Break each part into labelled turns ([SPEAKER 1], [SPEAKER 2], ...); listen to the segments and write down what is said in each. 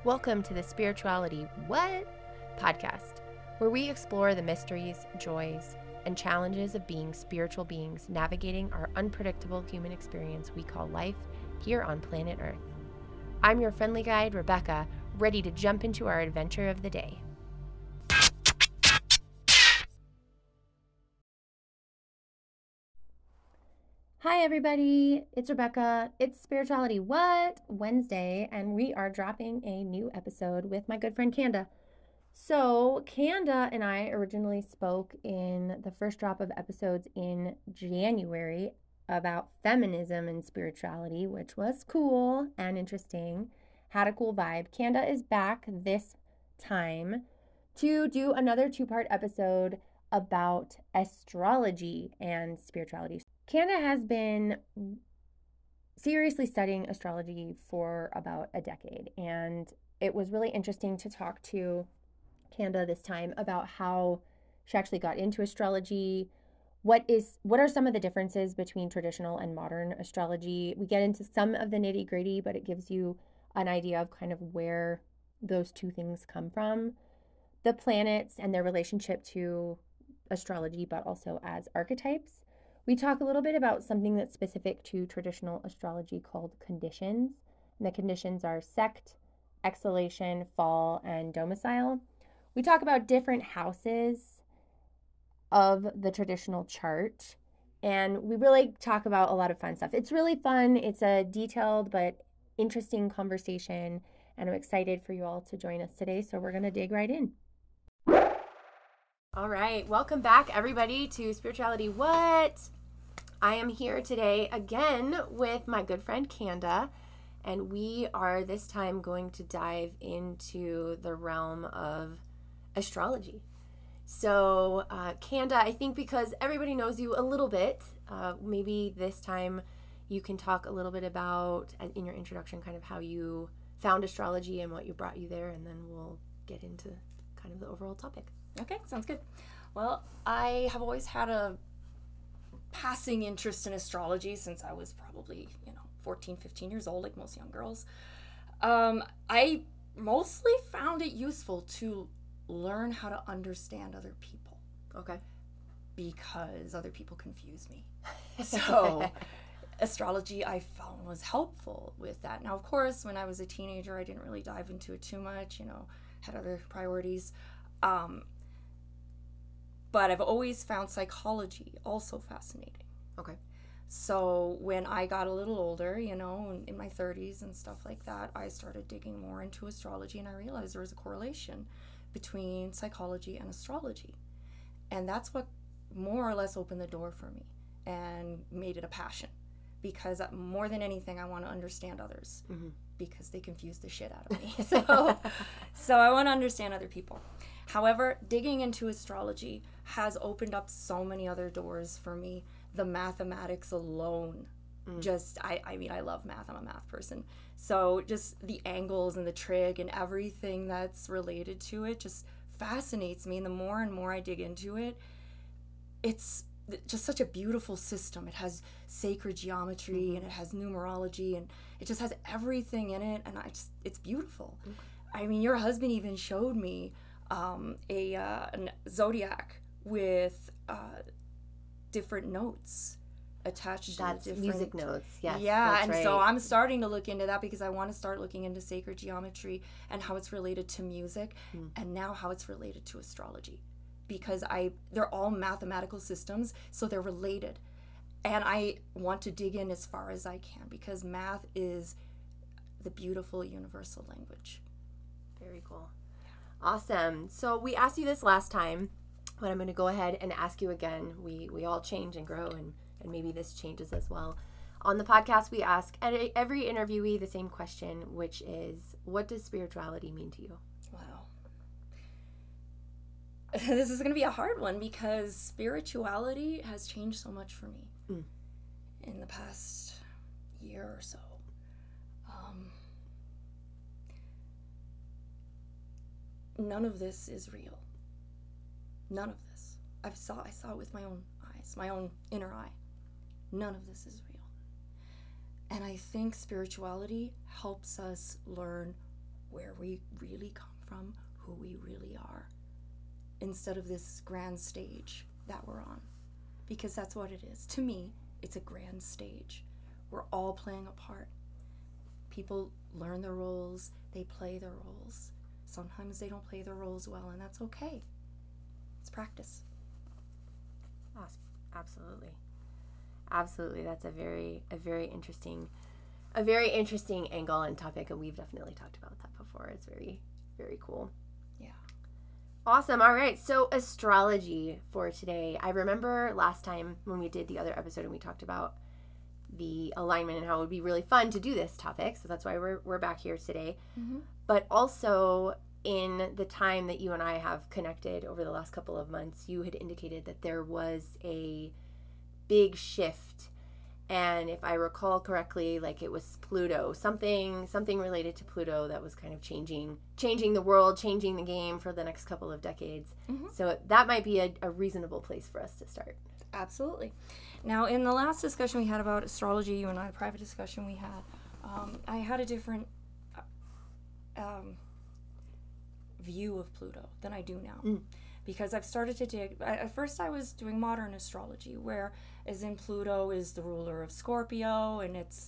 [SPEAKER 1] Welcome to the Spirituality What? Podcast, where we explore the mysteries, joys, and challenges of being spiritual beings navigating our unpredictable human experience we call life here on planet Earth. I'm your friendly guide, Rebecca, ready to jump into our adventure of the day. Hi everybody, it's Rebecca. It's Spirituality What? Wednesday, and we are dropping a new episode with my good friend Kanda. So Kanda and I originally spoke in the first drop of episodes in January about feminism and spirituality, which was cool and interesting. Had a cool vibe. Kanda is back this time to do another two-part episode about astrology and spirituality. Kanda has been seriously studying astrology for about a decade, and it was really interesting to talk to Kanda this time about how she actually got into astrology. What are some of the differences between traditional and modern astrology? We get into some of the nitty-gritty, but it gives you an idea of kind of where those two things come from. The planets and their relationship to astrology, but also as archetypes. We talk a little bit about something that's specific to traditional astrology called conditions. And the conditions are sect, exhalation, fall, and domicile. We talk about different houses of the traditional chart. And we really talk about a lot of fun stuff. It's really fun. It's a detailed but interesting conversation. And I'm excited for you all to join us today. So we're going to dig right in. All right, welcome back everybody to Spirituality What? I am here today again with my good friend Kanda, and we are this time going to dive into the realm of astrology. So Kanda, I think because everybody knows you a little bit, maybe this time you can talk a little bit about, in your introduction, kind of how you found astrology and what you brought you there, and then we'll get into kind of the overall topic.
[SPEAKER 2] Okay, sounds good. Well, I have always had a passing interest in astrology since I was probably, 14, 15 years old, like most young girls. I mostly found it useful to learn how to understand other people.
[SPEAKER 1] Okay.
[SPEAKER 2] Because other people confuse me. So astrology I found was helpful with that. Now, of course, when I was a teenager, I didn't really dive into it too much, had other priorities. But I've always found psychology also fascinating.
[SPEAKER 1] Okay.
[SPEAKER 2] So when I got a little older, in my 30s and stuff like that, I started digging more into astrology, and I realized there was a correlation between psychology and astrology. And that's what more or less opened the door for me and made it a passion. Because more than anything, I want to understand others. Mm-hmm. Because they confuse the shit out of me. So I want to understand other people. However, digging into astrology has opened up so many other doors for me. The mathematics alone, I love math. I'm a math person. So just the angles and the trig and everything that's related to it just fascinates me. And the more and more I dig into it, it's just such a beautiful system. It has sacred geometry and it has numerology and it just has everything in it, and it's beautiful. I mean, your husband even showed me a zodiac with different notes attached.
[SPEAKER 1] That's
[SPEAKER 2] to different
[SPEAKER 1] music notes. Yes.
[SPEAKER 2] Yeah,
[SPEAKER 1] that's
[SPEAKER 2] and
[SPEAKER 1] right.
[SPEAKER 2] so I'm starting to look into that because I want to start looking into sacred geometry and how it's related to music, and now how it's related to astrology. Because they're all mathematical systems, so they're related. And I want to dig in as far as I can because math is the beautiful universal language.
[SPEAKER 1] Very cool. Awesome. So we asked you this last time, but I'm going to go ahead and ask you again. We all change and grow, and maybe this changes as well. On the podcast, we ask every interviewee the same question, which is, what does spirituality mean to you?
[SPEAKER 2] Wow. This is going to be a hard one because spirituality has changed so much for me in the past year or so. None of this is real. None of this. I saw it with my own eyes, my own inner eye. None of this is real. And I think spirituality helps us learn where we really come from, who we really are, instead of this grand stage that we're on. Because that's what it is. To me, it's a grand stage. We're all playing a part. People learn their roles, they play their roles. Sometimes they don't play their roles well, and that's okay. It's practice.
[SPEAKER 1] Awesome. Absolutely. Absolutely. That's a very interesting angle and topic, and we've definitely talked about that before. It's very, very cool.
[SPEAKER 2] Yeah.
[SPEAKER 1] Awesome. All right. So astrology for today. I remember last time when we did the other episode and we talked about the alignment and how it would be really fun to do this topic. So that's why we're back here today.
[SPEAKER 2] Mm-hmm.
[SPEAKER 1] But also in the time that you and I have connected over the last couple of months, you had indicated that there was a big shift. And if I recall correctly, like it was Pluto, something related to Pluto that was kind of changing the world, changing the game for the next couple of decades.
[SPEAKER 2] Mm-hmm.
[SPEAKER 1] So that might be a reasonable place for us to start.
[SPEAKER 2] Absolutely. Now, in the last discussion we had about astrology, you and I, the private discussion we had, I had a different view of Pluto than I do now. Because I've started to dig. At first I was doing modern astrology, where as in Pluto is the ruler of Scorpio, and it's,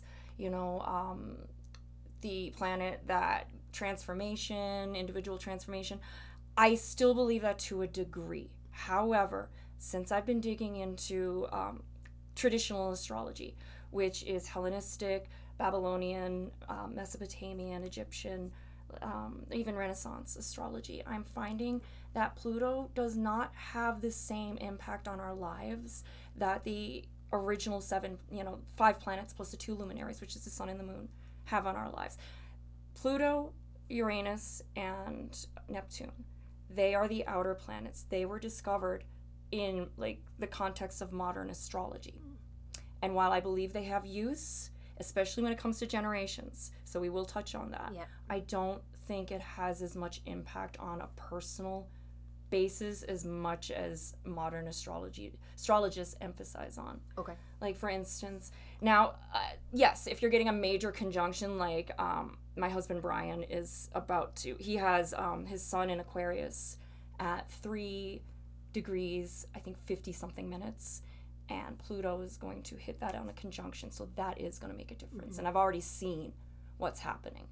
[SPEAKER 2] the planet that transformation, individual transformation. I still believe that to a degree. However, since I've been digging into traditional astrology, which is Hellenistic, Babylonian, Mesopotamian, Egyptian, even Renaissance astrology, I'm finding that Pluto does not have the same impact on our lives that the original 5 planets plus the 2 luminaries, which is the sun and the moon, have on our lives. Pluto, Uranus, and Neptune, they are the outer planets. They were discovered in the context of modern astrology. And while I believe they have use, especially when it comes to generations, so we will touch on that, I don't think it has as much impact on a personal basis as much as modern astrologists emphasize on.
[SPEAKER 1] Okay.
[SPEAKER 2] Like, for instance, now, yes, if you're getting a major conjunction, like my husband Brian is about to, he has his sun in Aquarius at 3 degrees, I think 50 something minutes, and Pluto is going to hit that on a conjunction, so that is going to make a difference. And I've already seen what's happening.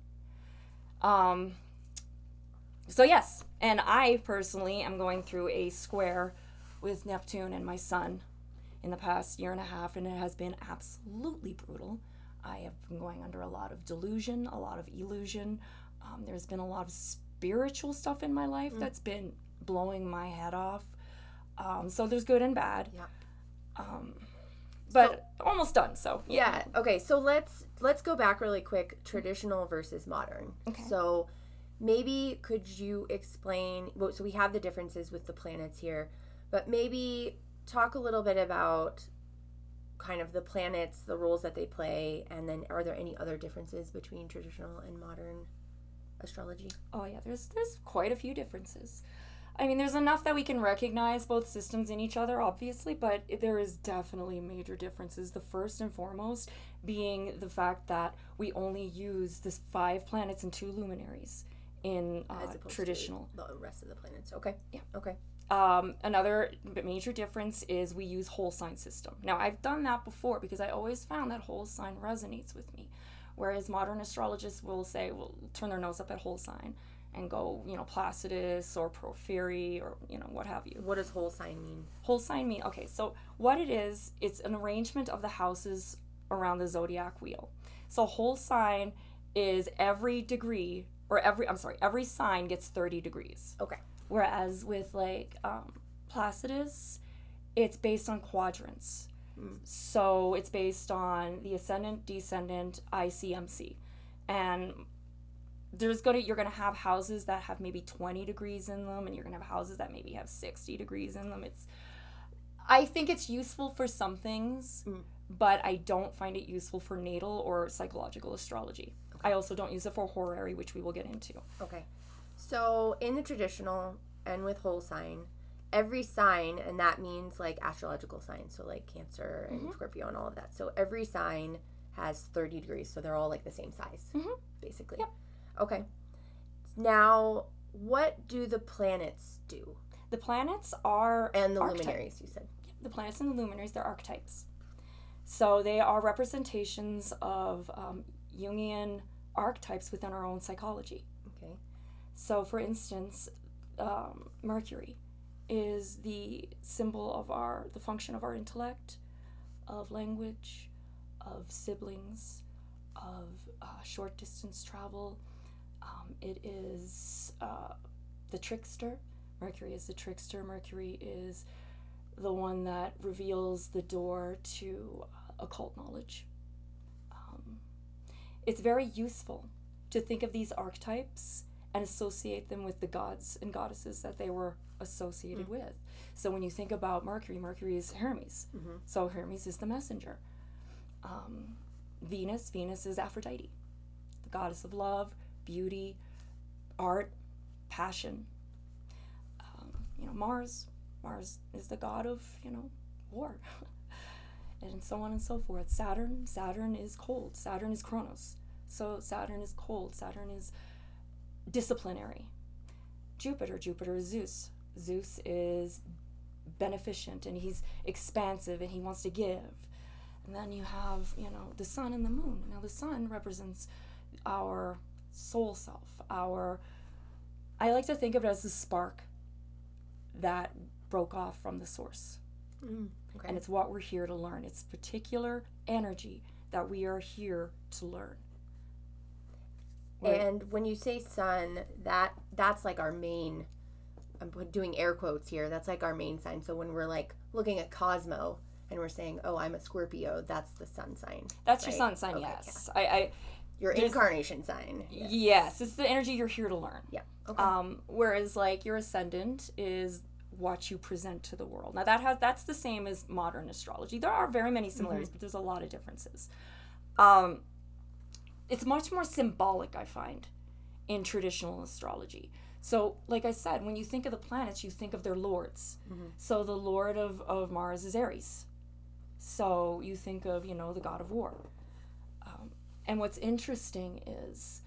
[SPEAKER 2] So yes, and I personally am going through a square with Neptune and my sun in the past year and a half, and it has been absolutely brutal. I have been going under a lot of delusion, a lot of illusion. There's been a lot of spiritual stuff in my life that's been blowing my head off. So there's good and bad.
[SPEAKER 1] Yeah.
[SPEAKER 2] But almost done. So
[SPEAKER 1] yeah. Okay. So let's go back really quick. Traditional versus modern.
[SPEAKER 2] Okay.
[SPEAKER 1] So maybe could you explain? Well, so we have the differences with the planets here, but maybe talk a little bit about kind of the planets, the roles that they play, and then are there any other differences between traditional and modern astrology?
[SPEAKER 2] Oh yeah, there's quite a few differences. I mean, there's enough that we can recognize both systems in each other, obviously, but there is definitely major differences. The first and foremost being the fact that we only use this 5 planets and 2 luminaries in traditional.
[SPEAKER 1] To the rest of the planets. Okay.
[SPEAKER 2] Yeah.
[SPEAKER 1] Okay.
[SPEAKER 2] Another major difference is we use whole sign system. Now, I've done that before because I always found that whole sign resonates with me, whereas modern astrologists will turn their nose up at whole sign and go, Placidus or Porphyry or, what have you.
[SPEAKER 1] What does whole sign mean?
[SPEAKER 2] Whole sign mean, okay, so what it is, it's an arrangement of the houses around the zodiac wheel. So whole sign is every sign gets 30 degrees.
[SPEAKER 1] Okay.
[SPEAKER 2] Whereas with Placidus, it's based on quadrants. So it's based on the ascendant, descendant, ICMC. And you're gonna have houses that have maybe 20 degrees in them, and you're gonna have houses that maybe have 60 degrees in them. I think it's useful for some things, but I don't find it useful for natal or psychological astrology. Okay. I also don't use it for horary, which we will get into.
[SPEAKER 1] Okay. So in the traditional and with whole sign, every sign, and that means astrological signs, so Cancer and Scorpio and all of that. So every sign has 30 degrees, so they're all the same size, basically.
[SPEAKER 2] Yep.
[SPEAKER 1] Okay. Now, what do the planets do?
[SPEAKER 2] The planets are
[SPEAKER 1] And the
[SPEAKER 2] archetypes.
[SPEAKER 1] luminaries, you said.
[SPEAKER 2] The planets and the luminaries, they're archetypes. So they are representations of Jungian archetypes within our own psychology.
[SPEAKER 1] Okay.
[SPEAKER 2] So, for instance, Mercury is the symbol of the function of our intellect, of language, of siblings, of short distance travel. It is the trickster. Mercury is the trickster. Mercury is the one that reveals the door to occult knowledge. It's very useful to think of these archetypes and associate them with the gods and goddesses that they were associated with. So when you think about Mercury, Mercury is Hermes. So Hermes is the messenger. Venus is Aphrodite, the goddess of love, beauty, art, passion. Mars is the god of, war. And so on and so forth. Saturn is cold. Saturn is Kronos. So Saturn is cold. Saturn is disciplinary. Jupiter is Zeus. Zeus is beneficent, and he's expansive, and he wants to give. And then you have, the sun and the moon. Now the sun represents our soul self. I like to think of it as the spark that broke off from the source.
[SPEAKER 1] Okay.
[SPEAKER 2] And it's what we're here to learn. It's particular energy that we are here to learn.
[SPEAKER 1] And when you say sun, that's like our main, I'm doing air quotes here, that's like our main sign. So when we're like looking at Cosmo and we're saying, oh, I'm a Scorpio, that's the sun sign.
[SPEAKER 2] That's
[SPEAKER 1] right?
[SPEAKER 2] your sun sign,
[SPEAKER 1] Okay,
[SPEAKER 2] yes.
[SPEAKER 1] yeah. Your incarnation sign.
[SPEAKER 2] Yes, it's the energy you're here to learn.
[SPEAKER 1] Yeah. Okay.
[SPEAKER 2] Whereas like your ascendant is what you present to the world. Now that's the same as modern astrology. There are very many similarities, but there's a lot of differences. It's much more symbolic, I find, in traditional astrology. So, like I said, when you think of the planets, you think of their lords. So the lord of Mars is Aries. So you think of, the god of war. And what's interesting is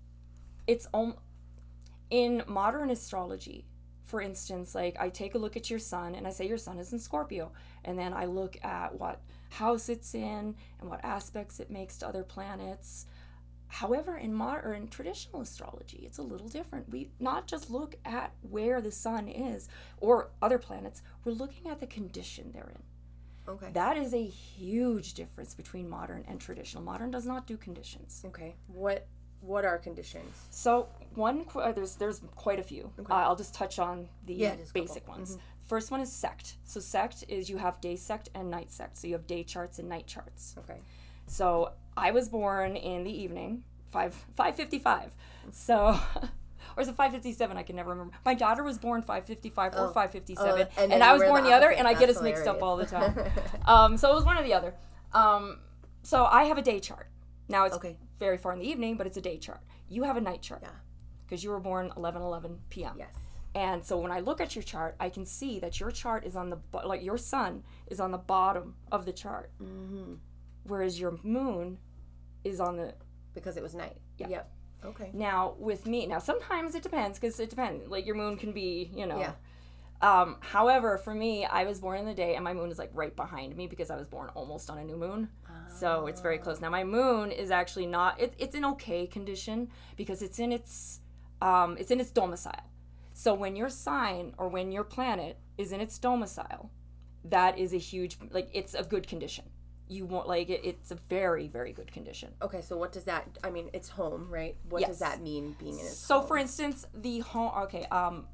[SPEAKER 2] in modern astrology, for instance, like I take a look at your sun and I say your sun is in Scorpio, and then I look at what house it's in and what aspects it makes to other planets. However, in traditional astrology, it's a little different. We not just look at where the sun is or other planets, we're looking at the condition they're in.
[SPEAKER 1] Okay.
[SPEAKER 2] That is a huge difference between modern and traditional. Modern does not do conditions.
[SPEAKER 1] Okay. What are conditions?
[SPEAKER 2] So there's quite a few.
[SPEAKER 1] Okay.
[SPEAKER 2] I'll just touch on the basic
[SPEAKER 1] couple.
[SPEAKER 2] ones. First one is sect. So sect is you have day sect and night sect. So you have day charts and night charts.
[SPEAKER 1] Okay.
[SPEAKER 2] So I was born in the evening, 5:55. So or is it 5:57? I can never remember. My daughter was born 5:55 or 5:57, and I was born the other, and I get us mixed up all the time. So it was one or the other. So I have a day chart. Now it's very far in the evening, but it's a day chart. You have a night chart.
[SPEAKER 1] Yeah.
[SPEAKER 2] Because you were born 11:11 p.m.
[SPEAKER 1] Yes.
[SPEAKER 2] And so when I look at your chart, I can see that your chart is on your sun is on the bottom of the chart, whereas your moon is on the
[SPEAKER 1] because it was night.
[SPEAKER 2] Yeah.
[SPEAKER 1] Yep. Okay.
[SPEAKER 2] Now with me, sometimes it depends because it depends. Like your moon can be,
[SPEAKER 1] Yeah.
[SPEAKER 2] However, for me, I was born in the day, and my moon is like right behind me because I was born almost on a new moon. So it's very close. Now my moon is actually not. It's in okay condition because it's in its domicile. So when your sign or when your planet is in its domicile, that is a huge it's a good condition. You won't it's a very, very good condition.
[SPEAKER 1] Okay, so what does that? I mean, it's home, right? What does that mean? Being in its
[SPEAKER 2] home?
[SPEAKER 1] So,
[SPEAKER 2] for instance, the home. Okay.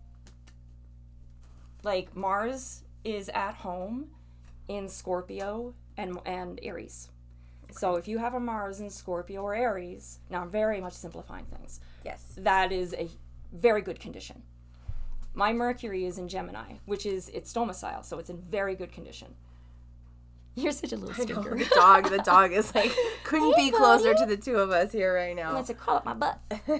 [SPEAKER 2] Like Mars is at home in Scorpio and Aries. Okay. So if you have a Mars in Scorpio or Aries, now I'm very much simplifying things.
[SPEAKER 1] Yes.
[SPEAKER 2] That is a very good condition. My Mercury is in Gemini, which is its domicile, so it's in very good condition. You're such a little stinker.
[SPEAKER 1] The dog is like, couldn't be closer to the two of us here right now.
[SPEAKER 2] Let's crawl up my butt.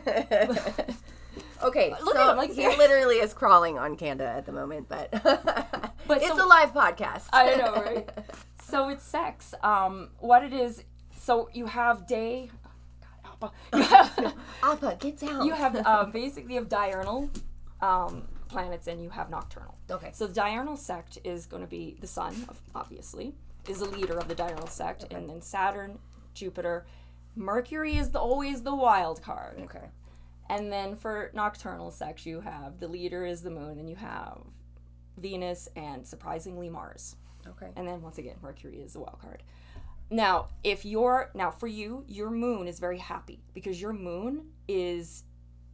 [SPEAKER 1] Okay,
[SPEAKER 2] look at him,
[SPEAKER 1] he literally is crawling on Kanda at the moment, but it's a live podcast.
[SPEAKER 2] I know, right? So it's sex. What it is, so you have day, God, Appa.
[SPEAKER 1] Appa, get down.
[SPEAKER 2] You have basically you have diurnal planets and you have nocturnal.
[SPEAKER 1] Okay.
[SPEAKER 2] So the diurnal sect is going to be the sun, obviously, is the leader of the diurnal sect, and then Saturn, Jupiter, Mercury is always the wild card.
[SPEAKER 1] Okay.
[SPEAKER 2] And then for nocturnal sect, you have the leader is the moon, and you have Venus and surprisingly Mars.
[SPEAKER 1] Okay.
[SPEAKER 2] And then once again, Mercury is the wild card. Now, for you, your moon is very happy because your moon is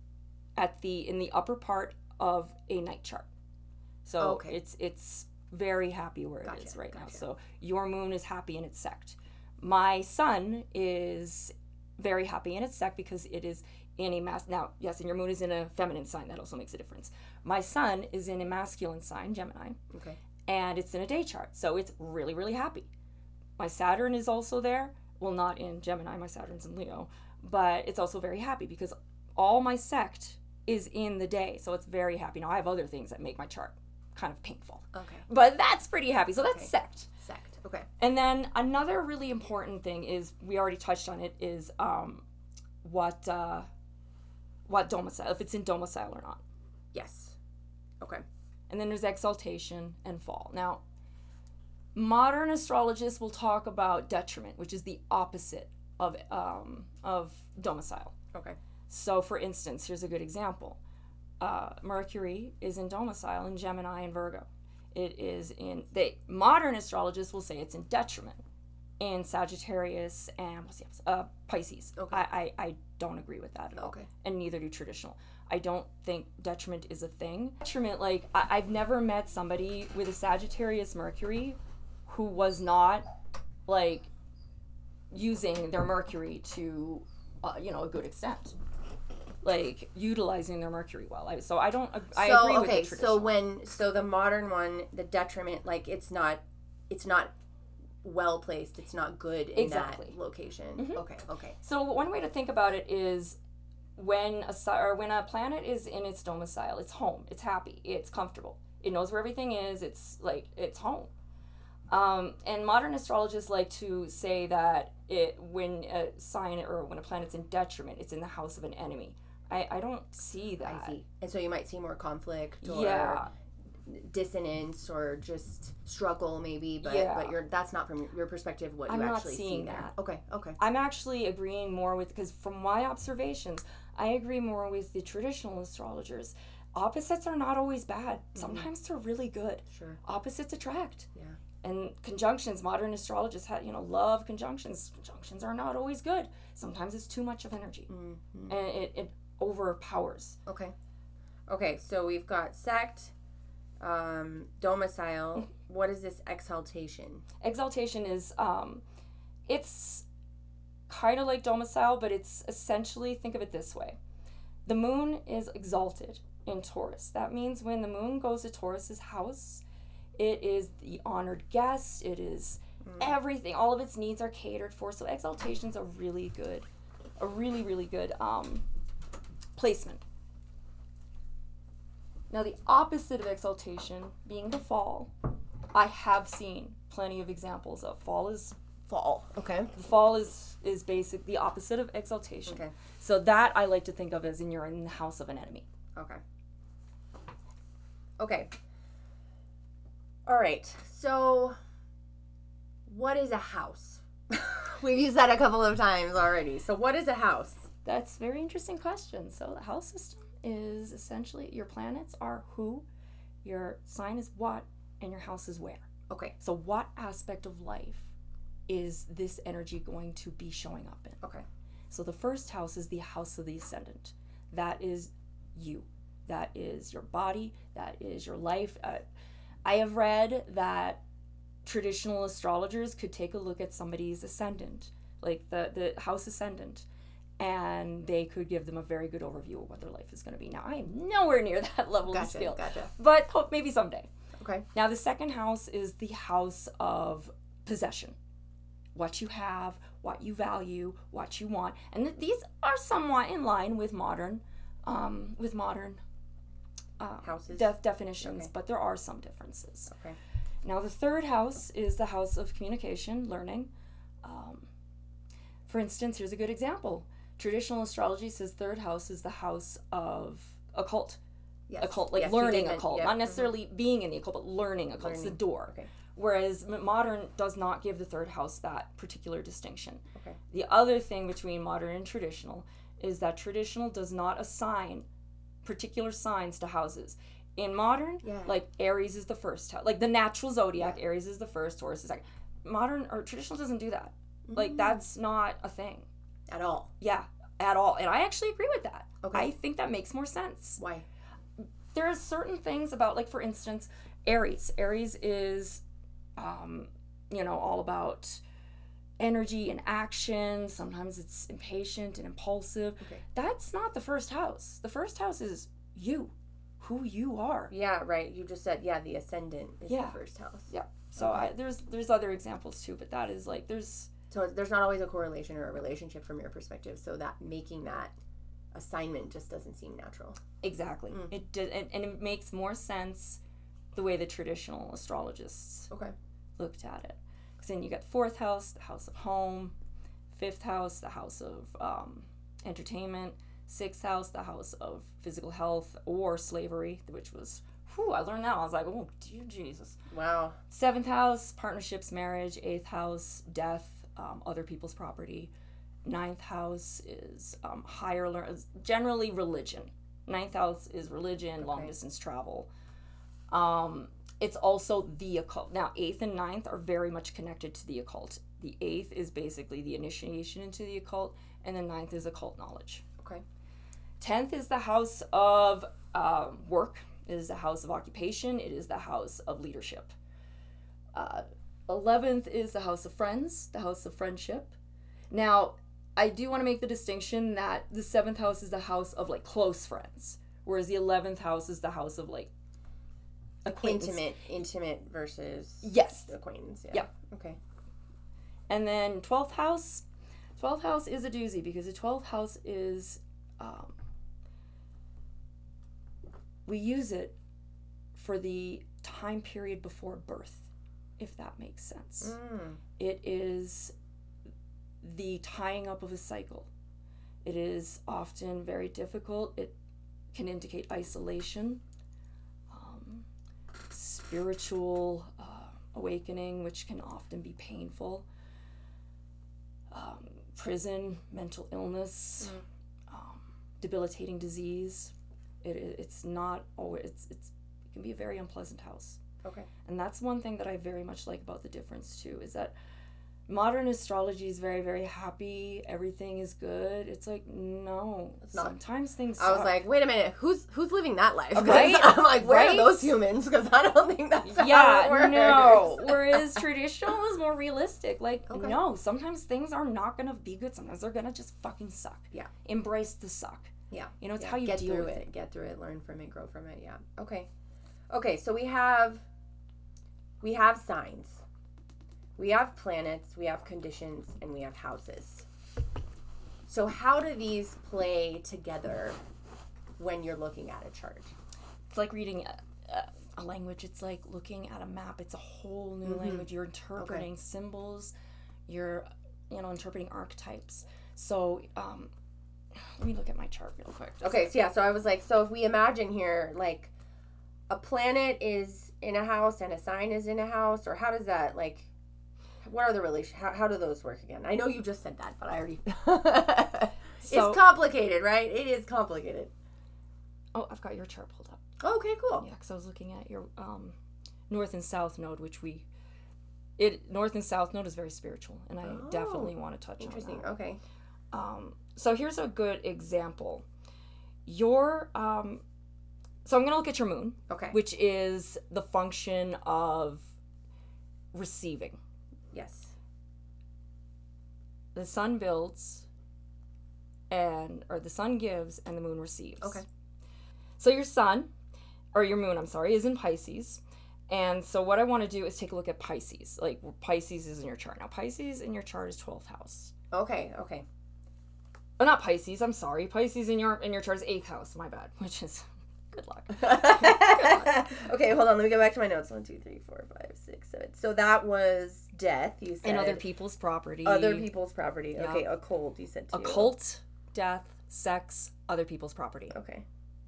[SPEAKER 2] in the upper part of a night chart. So it's very happy where it is right now. So your moon is happy in its sect. My sun is very happy in its sect because it is in a now, yes, and your moon is in a feminine sign. That also makes a difference. My sun is in a masculine sign, Gemini.
[SPEAKER 1] Okay.
[SPEAKER 2] And it's in a day chart. So it's really, really happy. My Saturn is also there. Well, not in Gemini. My Saturn's in Leo. But it's also very happy because all my sect is in the day. So it's very happy. Now, I have other things that make my chart kind of painful.
[SPEAKER 1] Okay.
[SPEAKER 2] But that's pretty happy. So that's sect.
[SPEAKER 1] Sect. Okay.
[SPEAKER 2] And then another really important thing is, we already touched on it, is what domicile, if it's in domicile or not.
[SPEAKER 1] Yes. Okay.
[SPEAKER 2] And then there's exaltation and fall. Now, modern astrologists will talk about detriment, which is the opposite of domicile.
[SPEAKER 1] Okay.
[SPEAKER 2] So, for instance, here's a good example. Mercury is in domicile in Gemini and Virgo. It is modern astrologists will say it's in detriment in Sagittarius and Pisces. Okay. I don't agree with that at all.
[SPEAKER 1] Okay.
[SPEAKER 2] And neither do traditional. I don't think detriment is a thing. Detriment, like, I've never met somebody with a Sagittarius Mercury who was not, like, using their Mercury to, a good extent. Like, utilizing their Mercury well. I agree with the traditional.
[SPEAKER 1] So the modern one, the detriment, like, it's not well placed. It's not good in that location. Mm-hmm. Okay.
[SPEAKER 2] So one way to think about it is, when a planet is in its domicile, it's home, it's happy, it's comfortable, it knows where everything is, it's home. And modern astrologists like to say that when a sign or when a planet's in detriment, it's in the house of an enemy. I don't see that.
[SPEAKER 1] I see. And so you might see more conflict or dissonance or just struggle maybe, but that's not from your perspective what you actually see there. Okay.
[SPEAKER 2] I'm actually agreeing more with, because from my observations, I agree more with the traditional astrologers. Opposites are not always bad. Sometimes they're really good. Sure. Opposites attract. Yeah. And conjunctions, modern astrologists love conjunctions. Conjunctions are not always good. Sometimes it's too much of energy. Mm-hmm. And it overpowers.
[SPEAKER 1] Okay, so we've got sect, domicile. What is this exaltation?
[SPEAKER 2] Exaltation is, it's kind of like domicile, but it's essentially, think of it this way. The moon is exalted in Taurus. That means when the moon goes to Taurus's house, it is the honored guest. It is everything. All of its needs are catered for. So exaltation is a really, really good placement. Now, the opposite of exaltation being the fall, I have seen plenty of examples of. Fall.
[SPEAKER 1] Okay.
[SPEAKER 2] The fall is basic, the opposite of exaltation. Okay. So that I like to think of as you're in the house of an enemy.
[SPEAKER 1] Okay. All right. So, what is a house? We've used that a couple of times already. So, what is a house?
[SPEAKER 2] That's a very interesting question. So, the house system is essentially, your planets are who, your sign is what, and your house is where.
[SPEAKER 1] Okay.
[SPEAKER 2] So, what aspect of life is this energy going to be showing up in?
[SPEAKER 1] Okay.
[SPEAKER 2] So, the first house is the house of the ascendant. That is you. That is your body. That is your life. I have read that traditional astrologers could take a look at somebody's ascendant, like the house ascendant, and they could give them a very good overview of what their life is going to be. Now, I am nowhere near that level of skill.
[SPEAKER 1] Gotcha.
[SPEAKER 2] But maybe someday.
[SPEAKER 1] Okay.
[SPEAKER 2] Now, the second house is the house of possession. What you have, what you value, what you want. And these are somewhat in line with modern
[SPEAKER 1] houses
[SPEAKER 2] definitions, but there are some differences.
[SPEAKER 1] Okay.
[SPEAKER 2] Now, the third house is the house of communication, learning. For instance, here's a good example. Traditional astrology says third house is the house of occult.
[SPEAKER 1] Yes.
[SPEAKER 2] Occult, like
[SPEAKER 1] Yes,
[SPEAKER 2] learning occult.
[SPEAKER 1] yep.
[SPEAKER 2] Not necessarily being in the occult, but learning occult. It's the door.
[SPEAKER 1] Okay.
[SPEAKER 2] Whereas modern does not give the third house that particular distinction.
[SPEAKER 1] Okay.
[SPEAKER 2] The other thing between modern and traditional is that traditional does not assign particular signs to houses. In modern, like Aries is the first house. Like the natural zodiac, Aries is the first, Taurus is second. Modern or traditional doesn't do that. Like that's not a thing.
[SPEAKER 1] At all.
[SPEAKER 2] Yeah, at all. And I actually agree with that.
[SPEAKER 1] Okay.
[SPEAKER 2] I think that makes more sense.
[SPEAKER 1] Why?
[SPEAKER 2] There are certain things about, like, for instance, Aries. Aries is, all about energy and action. Sometimes it's impatient and impulsive.
[SPEAKER 1] Okay.
[SPEAKER 2] That's not the first house. The first house is you, who you are.
[SPEAKER 1] Yeah, right. You just said, the ascendant is the first house.
[SPEAKER 2] Yeah. So there's other examples too, but that is like
[SPEAKER 1] So there's not always a correlation or a relationship from your perspective. So that making that assignment just doesn't seem natural.
[SPEAKER 2] Exactly. It did, and it makes more sense the way the traditional astrologists looked at it. Because then you got fourth house, the house of home, fifth house, the house of entertainment, sixth house, the house of physical health or slavery, which was, I learned that. I was like, oh, dear Jesus.
[SPEAKER 1] Wow.
[SPEAKER 2] Seventh house, partnerships, marriage. Eighth house, death, other people's property. Ninth house is generally religion. Ninth house is religion, long distance travel. It's also the occult. Now, eighth and ninth are very much connected to the occult. The eighth is basically the initiation into the occult, and the ninth is occult knowledge.
[SPEAKER 1] Okay.
[SPEAKER 2] 10th is the house of work. It is the house of occupation. It is the house of leadership. 11th is the house of friends, the house of friendship. Now, I do want to make the distinction that the 7th house is the house of, like, close friends, whereas the 11th house is the house of, like, acquaintance.
[SPEAKER 1] Intimate versus acquaintance. Yeah.
[SPEAKER 2] Yep.
[SPEAKER 1] Okay.
[SPEAKER 2] And then 12th house is a doozy because the 12th house is, we use it for the time period before birth, if that makes sense. It is the tying up of a cycle. It is often very difficult. It can indicate isolation, spiritual awakening, which can often be painful, prison, mental illness, debilitating disease. It's not always, it can be a very unpleasant house.
[SPEAKER 1] Okay.
[SPEAKER 2] And that's one thing that I very much like about the difference too, is that modern astrology is very, very happy. Everything is good. It's like, no. Sometimes things suck.
[SPEAKER 1] I was like, wait a minute. Who's living that life?
[SPEAKER 2] Right?
[SPEAKER 1] I'm like, where are those humans? Because I don't think that's how it works.
[SPEAKER 2] No. Whereas traditional is more realistic. Like, no. Sometimes things are not going to be good. Sometimes they're going to just fucking suck.
[SPEAKER 1] Yeah.
[SPEAKER 2] Embrace the suck.
[SPEAKER 1] Yeah.
[SPEAKER 2] It's how you deal with it.
[SPEAKER 1] Get through it. Learn from it. Grow from it. Yeah. Okay. Okay. So we have signs. We have planets, we have conditions, and we have houses. So how do these play together when you're looking at a chart?
[SPEAKER 2] It's like reading a language. It's like looking at a map. It's a whole new language. You're interpreting symbols. You're, interpreting archetypes. So let me look at my chart real quick.
[SPEAKER 1] Okay, so I was like, so if we imagine here, like, a planet is in a house and a sign is in a house, or how does that, like... What are the relations? How do those work again? I know you just said that, but I already... It's complicated, right? It is complicated.
[SPEAKER 2] Oh, I've got your chart pulled up.
[SPEAKER 1] Okay, cool.
[SPEAKER 2] Yeah, because I was looking at your North and South node, which North and South node is very spiritual, and I definitely want to touch on that.
[SPEAKER 1] Interesting, okay.
[SPEAKER 2] So here's a good example. So I'm going to look at your moon, which is the function of receiving.
[SPEAKER 1] Yes.
[SPEAKER 2] The sun builds, or the sun gives, and the moon receives.
[SPEAKER 1] Okay.
[SPEAKER 2] So your moon, is in Pisces. And so what I want to do is take a look at Pisces. Like, Pisces is in your chart. Now, Pisces in your chart is 12th house.
[SPEAKER 1] Okay.
[SPEAKER 2] Oh, not Pisces, I'm sorry. Pisces in your chart is 8th house, my bad, which is... Good luck.
[SPEAKER 1] Okay, hold on. Let me go back to my notes. 1, 2, 3, 4, 5, 6, 7. So that was death, you said.
[SPEAKER 2] And other people's property.
[SPEAKER 1] Other people's property. Yeah. Okay, occult, you said too.
[SPEAKER 2] Occult, death, sex, other people's property.
[SPEAKER 1] Okay.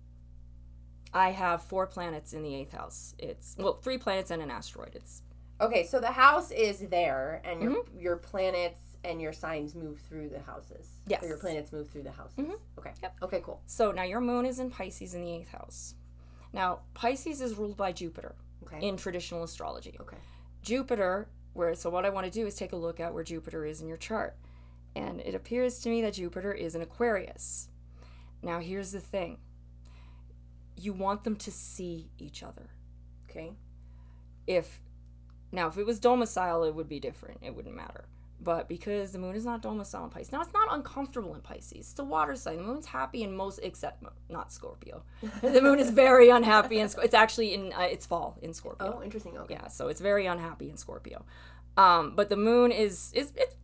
[SPEAKER 2] I have 4 planets in the 8th house. It's, well, 3 planets and an asteroid. It's
[SPEAKER 1] Okay, so the house is there, and your planets and your signs move through the houses.
[SPEAKER 2] Yes.
[SPEAKER 1] Or your planets move through the houses. Okay.
[SPEAKER 2] Yep.
[SPEAKER 1] Okay, cool.
[SPEAKER 2] So now your moon is in Pisces in the 8th house. Now, Pisces is ruled by Jupiter in traditional astrology.
[SPEAKER 1] Okay.
[SPEAKER 2] Jupiter, so what I want to do is take a look at where Jupiter is in your chart. And it appears to me that Jupiter is in Aquarius. Now, here's the thing. You want them to see each other.
[SPEAKER 1] Okay.
[SPEAKER 2] If it was domicile, it would be different. It wouldn't matter. But because the moon is not domicile in Pisces. Now, it's not uncomfortable in Pisces. It's a water sign. The moon's happy in most, except not Scorpio. The moon is very unhappy in Scorpio. It's actually in its fall in Scorpio.
[SPEAKER 1] Oh, interesting. Okay.
[SPEAKER 2] Yeah, so it's very unhappy in Scorpio. But the moon it's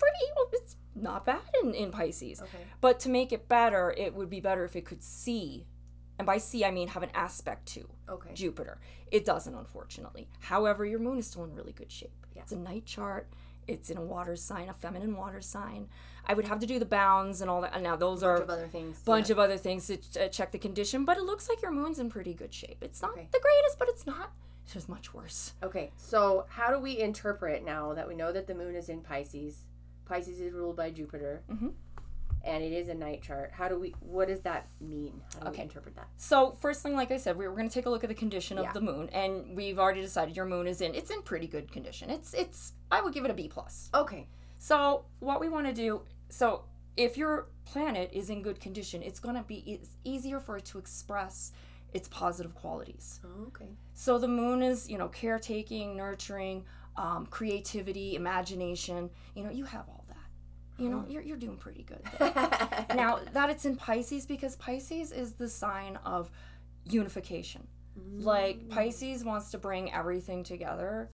[SPEAKER 2] not bad in Pisces.
[SPEAKER 1] Okay.
[SPEAKER 2] But to make it better, it would be better if it could see, and by see I mean have an aspect to Jupiter. It doesn't, unfortunately. However, your moon is still in really good shape. Yeah. It's a night chart. It's in a water sign, a feminine water sign. I would have to do the bounds and all that. And now those are
[SPEAKER 1] of other things.
[SPEAKER 2] Bunch of other things to check the condition. But it looks like your moon's in pretty good shape. It's not the greatest, but it's not just much worse. Okay,
[SPEAKER 1] so how do we interpret now that we know that the moon is in Pisces? Pisces is ruled by Jupiter. And it is a night chart. What does that mean? How do we interpret that?
[SPEAKER 2] So first thing, like I said, we're going to take a look at the condition of the moon, and we've already decided your moon is in pretty good condition. I would give it a B+.
[SPEAKER 1] Okay.
[SPEAKER 2] So what we want to do, so if your planet is in good condition, it's easier for it to express its positive qualities.
[SPEAKER 1] Oh, okay.
[SPEAKER 2] So the moon is, caretaking, nurturing, creativity, imagination. You have all that. You're doing pretty good there. Now, that it's in Pisces, because Pisces is the sign of unification. Like, Pisces wants to bring everything together.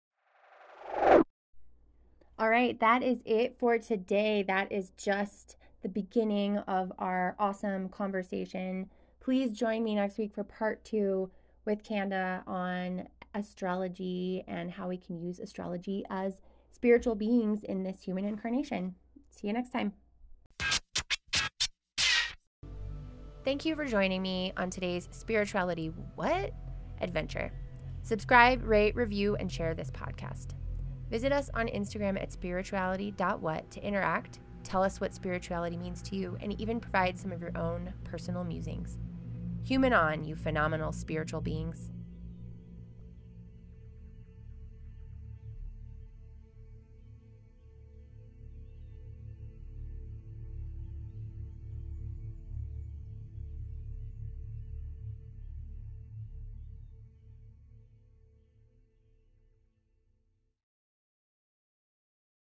[SPEAKER 1] All right, that is it for today. That is just the beginning of our awesome conversation. Please join me next week for part 2 with Kanda on astrology and how we can use astrology as spiritual beings in this human incarnation. See you next time. Thank you for joining me on today's Spirituality What? Adventure. Subscribe, rate, review, and share this podcast. Visit us on Instagram at spirituality.what to interact, tell us what spirituality means to you, and even provide some of your own personal musings. Human on, you phenomenal spiritual beings.